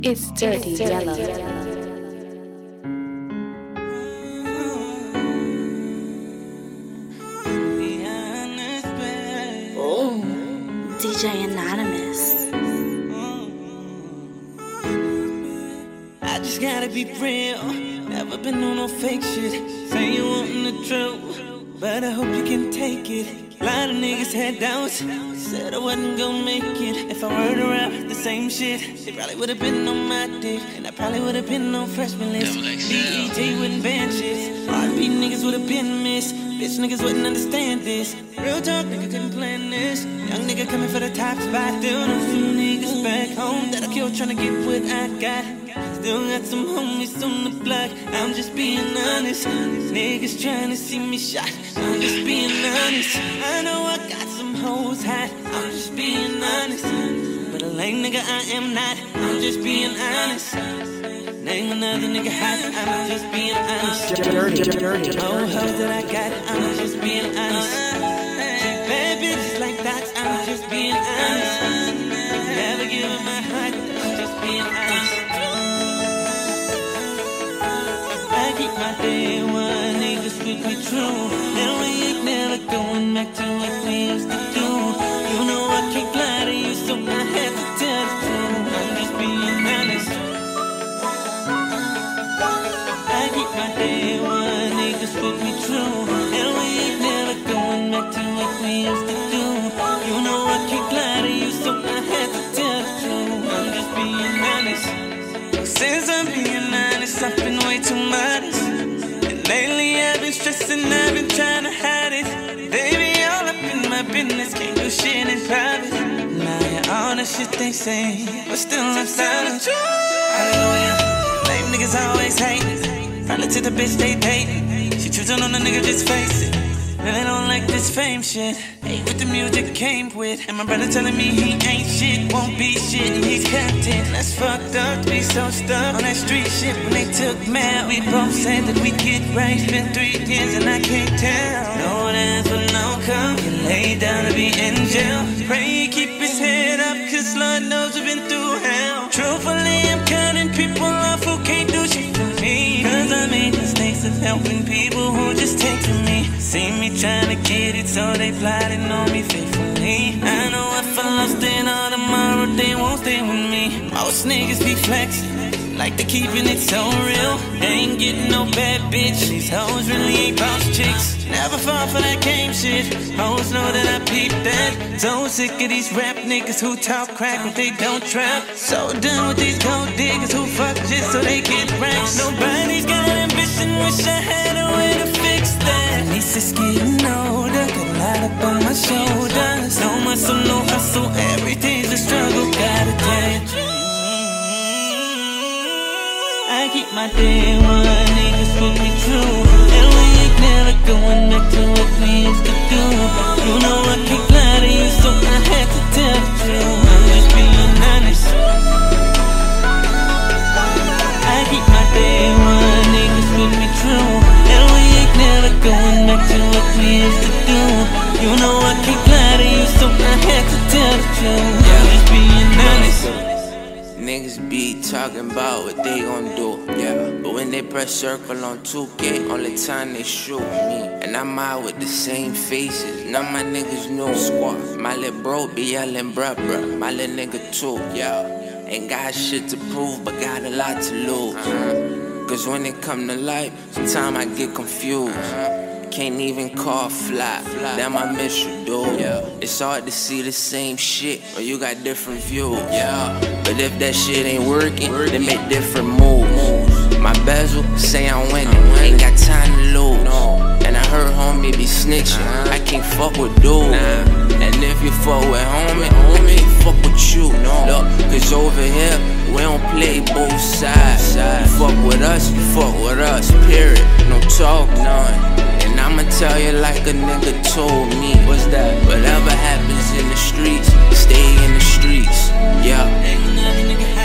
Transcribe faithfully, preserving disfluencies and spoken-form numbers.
It's dirty yellow. Oh, D J Anonymous. I just gotta be real. Never been on no fake shit. Say you wantin' the truth, but I hope you can take it. A lot of niggas had doubts, said I wasn't gonna make it. If I were to rap the same shit, they probably would've been on my dick, and I probably would've been on freshman list. B E T wouldn't ban shit. R and B niggas would've been missed. Bitch niggas wouldn't understand this. Real talk, nigga couldn't plan this. Young nigga coming for the top spot. Still know few niggas back home that I killed tryna get what I got. Still got some homies on the block. I'm just being honest. Niggas tryna see me shot. I'm just being honest. I know I got some hoes hot. I'm just being honest. But a lame nigga I am not. I'm just being honest. Name another nigga hot. I'm just being honest. Dirty, dirty, Oh, hoes that I got. I'm just being honest. Treat bad bitches like that. I'm just being honest. Never give up my heart. I'm just being honest. I keep my day one, niggas with me true. And we ain't never going back to what we used to do. You know I can't lie to you, so I had to tell the truth. I'm just being honest. I keep my day one, niggas with me true. And we ain't never going back to what we used to do. You know I can't lie to you, so I had to tell the truth. I'm just being honest. Since I'm being honest, I've been way too modest. And lately I've been stressing, I've been trying to hide it. Baby, all up in my business, can't do shit in private. Now yeah, all the shit they say, but still I'm silent. Hallelujah, lame niggas always hate. Probably to the bitch they date. She choosing on the nigga, just face it. Really don't like this fame shit. Hate what the music came with. And my brother telling me he ain't shit, won't be shit, and he's content. That's fucked up to be so stuck on that street shit. When they took mad, we both said that we get right. Been three years and I can't tell. No answer, no come. You lay down to be in jail. Pray he keep his head up, cause Lord knows we've been through hell. Truthfully, I'm cutting people off who can't do shit for me. Cause I made mistakes of helping people who just take from me. See me trying to get it, so they plotting on me faithfully. I know if I lost it all tomorrow, they won't stay with me. Most niggas be flexing, like they keeping it so real. They ain't getting no bad bitch. These hoes really ain't boss chicks. Never fall for that game shit. Hoes know that I peep that. So sick of these rap niggas who talk crack but they don't trap. So done with these gold diggers who fuck just so they get racks. Nobody's got ambition, wish I had a way to fix that. It's getting older, got a lot up on my shoulders. No muscle, no hustle, every day's a struggle, gotta tell you. I keep my day one, niggas put me true. And we ain't never going back to what we used to do. You know I can't lie to you, so I had to tell the truth. I'm just being honest. I keep my day one, niggas put me true. And we ain't never going back to what we used to do. You know I can't lie to you, so I had to tell the truth. I'm just being honest. Niggas be talking about what they gon' do, yeah. But when they press circle on two K, only time they shoot me. And I'm out with the same faces, none of my niggas know. Squad, my little bro be yelling bruh bruh, my little nigga too, yeah. Ain't got shit to prove, but got a lot to lose. uh-huh. Cause when it come to life, sometimes I get confused. uh-huh. Can't even call fly, damn I miss you, dude. Yeah. It's hard to see the same shit, or you got different views. Yeah. But if that shit ain't working, then make different moves. My bezel say I'm winning, ain't got time to lose. And I heard homie be snitching, I can't fuck with dude. And if you fuck with homie, homie, fuck with you. Look, cause over here, we don't play both sides. You fuck with us, you fuck with us, period. No talk, none. And I'ma tell you like a nigga told me. What's that? Whatever happens in the streets, stay in the streets. Yeah.